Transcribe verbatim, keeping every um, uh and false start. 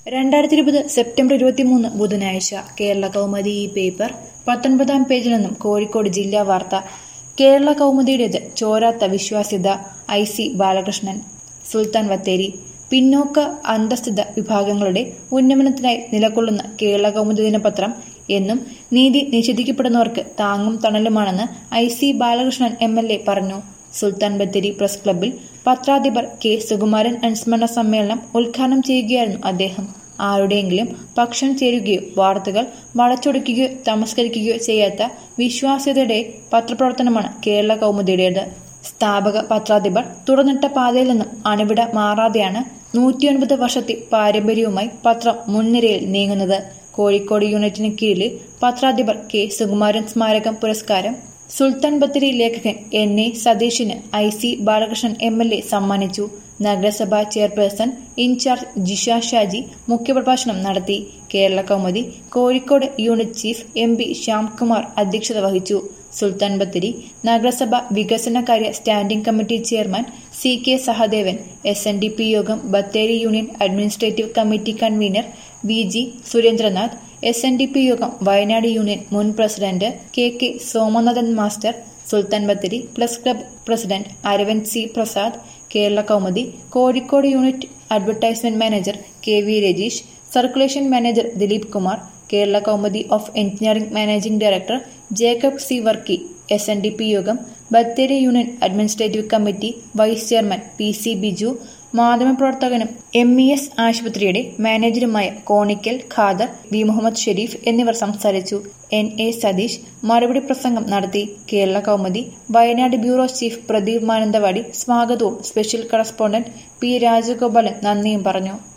രണ്ടായിരത്തി ഇരുപത് സെപ്റ്റംബർ ഇരുപത്തിമൂന്ന് ബുധനാഴ്ച കേരള കൗമുദി ഈ പേപ്പർ പത്തൊൻപതാം പേജിൽ നിന്നും കോഴിക്കോട് ജില്ലാ വാർത്ത. കേരള കൗമുദിയുടേത് ചോരാത്ത വിശ്വാസ്യത. I C Balakrishnan. സുൽത്താൻ ബത്തേരി. പിന്നോക്ക അന്തസ്ഥിത വിഭാഗങ്ങളുടെ ഉന്നമനത്തിനായി നിലകൊള്ളുന്ന കേരള കൗമുദി ദിനപത്രം എന്നും നീതി നിഷേധിക്കപ്പെടുന്നവർക്ക് താങ്ങും തണലുമാണെന്ന് I C Balakrishnan M L A പറഞ്ഞു. സുൽത്താൻ ബത്തേരി പ്രസ് ക്ലബ്ബിൽ പത്രാധിപർ കെ സുകുമാരൻ അനുസ്മരണ സമ്മേളനം ഉദ്ഘാടനം ചെയ്യുകയായിരുന്നു അദ്ദേഹം. ആരുടെയെങ്കിലും പക്ഷം ചേരുകയോ വാർത്തകൾ വളച്ചൊടിക്കുകയോ തമസ്കരിക്കുകയോ ചെയ്യാത്ത വിശ്വാസ്യതയുടെ പത്രപ്രവർത്തനമാണ് കേരള കൗമുദിയുടേത്. സ്ഥാപക പത്രാധിപർ തുറന്നിട്ട പാതയിൽ നിന്നും അണിവിട മാറാതെയാണ് നൂറ്റിയൊൻപത് വർഷത്തെ പാരമ്പര്യവുമായി പത്രം മുൻനിരയിൽ നീങ്ങുന്നത്. കോഴിക്കോട് യൂണിറ്റിന് കീഴിലെ പത്രാധിപർ കെ സുകുമാരൻ സ്മാരകം പുരസ്കാരം സുൽത്താൻ ബത്തേരി ലേഖകൻ എൻ എ സതീഷിന് I C Balakrishnan M L A സമ്മാനിച്ചു. നഗരസഭാ ചെയർപേഴ്സൺ ഇൻചാർജ് ജിഷ ഷാജി മുഖ്യപ്രഭാഷണം നടത്തി. Kerala Kaumudi Kozhikode unit chief M P Shyamkumar അധ്യക്ഷത വഹിച്ചു. സുൽത്താൻ ബത്തേരി നഗരസഭ വികസനകാര്യ standing committee chairman C K Sahadevan, S N D P യോഗം Bathery union administrative committee convener V G Surendranath, S N D P യോഗം വയനാട് യൂണിയൻ മുൻ president K K Somanathan master, Sultan Bathery press club president Aravind C Prasad, Kerala Kaumudi Kozhikode unit advertisement manager K V Rajeesh, circulation manager Dileep Kumar, Kerala Kaumudi of engineering managing director Jacob C Varkey, S N D P യോഗം Bathery union administrative committee vice chairman P C Biju, മാധ്യമപ്രവർത്തകനും M E S ആശുപത്രിയുടെ മാനേജരുമായ Konikkal Khader, V Muhammad Sherif എന്നിവർ സംസാരിച്ചു. N A Satheesh മറുപടി പ്രസംഗം നടത്തി. Kerala Kaumudi Wayanad bureau chief Pradeep Mananthavady സ്വാഗതവും സ്പെഷ്യൽ കറസ്പോണ്ടന്റ് പി രാജഗോപാലൻ നന്ദിയും പറഞ്ഞു.